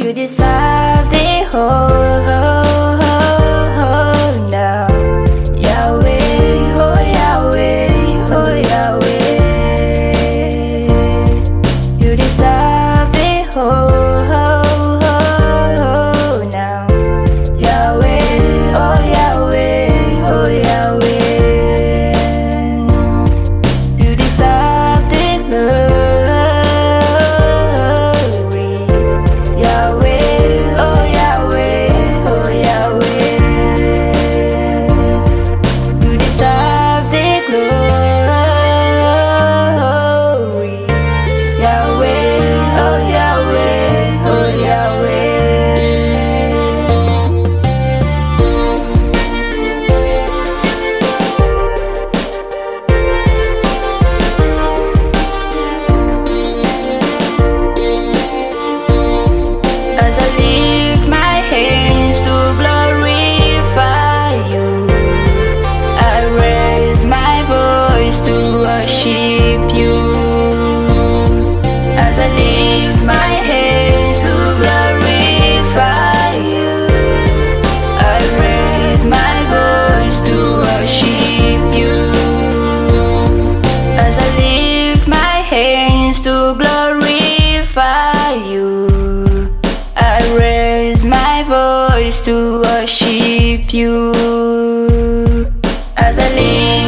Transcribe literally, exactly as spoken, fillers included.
You deserve the whole, whole, whole, whole now. Yahweh, oh Yahweh, oh Yahweh. You deserve the whole, whole, whole, whole now. Yahweh, oh Yahweh, oh Yahweh. You deserve the glory. Yahweh, oh Yahweh, oh Yahweh. You deserve the glory. Yahweh, oh Yahweh, oh Yahweh. As I lift my hands to glorify you, I raise my voice to worship you. As I lift my hands to glorify you, I raise my voice to worship you. As I lift my hands to glorify you, I raise my voice to worship you. As I lift